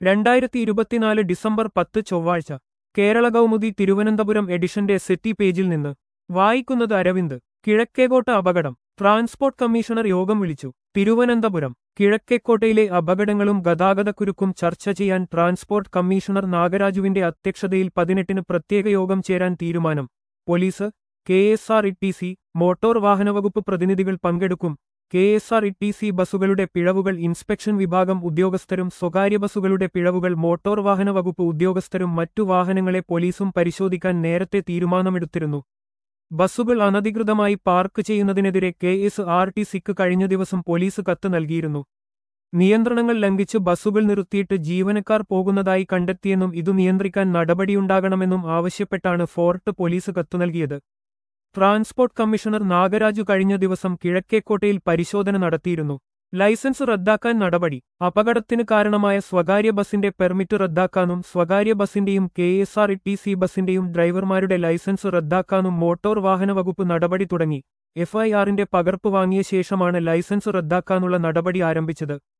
2024 December 10 ചൊവ്വാഴ്ച കേരള കൗമുദി തിരുവനന്തപുരം എഡിഷന്റെ settee പേജിൽ നിന്ന് വായിക്കുന്നത് അരവിന്ദ്. കിഴക്കേക്കോട്ട അപകടം. ട്രാൻസ്പോർട്ട് കമ്മീഷണർ യോഗം വിളിച്ചു. തിരുവനന്തപുരം. കിഴക്കേക്കോട്ടയിലെ അപകടങ്ങളും ഗതാഗതക്കുരുക്കും ചർച്ച ചെയ്യാൻ ട്രാൻസ്പോർട്ട് കമ്മീഷണർ നാഗരാജുവിന്റെ അധ്യക്ഷതയിൽ 18-ന് പ്രത്യേക യോഗം ചേരാൻ തീരുമാനം. പോലീസ്, KSRTC, മോട്ടോർ വാഹനവകുപ്പ് പ്രതിനിധികൾ പങ്കെടുക്കും. KSRTC ബസുകളുടെ പിഴവുകൾ ഇൻസ്പെക്ഷൻ വിഭാഗം ഉദ്യോഗസ്ഥരും സ്വകാര്യ ബസുകളുടെ പിഴവുകൾ മോട്ടോർ വാഹന വകുപ്പ് ഉദ്യോഗസ്ഥരും മറ്റു വാഹനങ്ങളെ പോലീസും പരിശോധിക്കാൻ നേരത്തെ തീരുമാനമെടുത്തിരുന്നു. ബസുകൾ അനധികൃതമായി പാർക്ക് ചെയ്യുന്നതിനെതിരെ KSRTCക്ക് കഴിഞ്ഞ ദിവസം പോലീസ് കത്ത് നൽകിയിരുന്നു. നിയന്ത്രണങ്ങൾ ലംഘിച്ച് ബസുകൾ നിർത്തിയിട്ട് ജീവനക്കാർ പോകുന്നതായി കണ്ടെത്തിയെന്നും ഇതു നിയന്ത്രിക്കാൻ നടപടിയുണ്ടാകണമെന്നും ആവശ്യപ്പെട്ടാണ് ഫോർട്ട് പോലീസ് കത്ത് നൽകിയത്. ട്രാൻസ്പോർട്ട് കമ്മീഷണർ നാഗരാജു കഴിഞ്ഞ ദിവസം കിഴക്കേക്കോട്ടയിൽ പരിശോധന നടത്തിയിരുന്നു. ലൈസൻസ് റദ്ദാക്കാൻ നടപടി. അപകടത്തിന് കാരണമായ സ്വകാര്യ ബസിന്റെ പെർമിറ്റ് റദ്ദാക്കാനും സ്വകാര്യ ബസിന്റെയും KSRTC ബസിന്റെയും ഡ്രൈവർമാരുടെ ലൈസൻസ് റദ്ദാക്കാനും മോട്ടോർ വാഹന വകുപ്പ് നടപടി തുടങ്ങി. FIRന്റെ പകർപ്പ് വാങ്ങിയ ശേഷമാണ് ലൈസൻസ് റദ്ദാക്കാനുള്ള നടപടി ആരംഭിച്ചത്.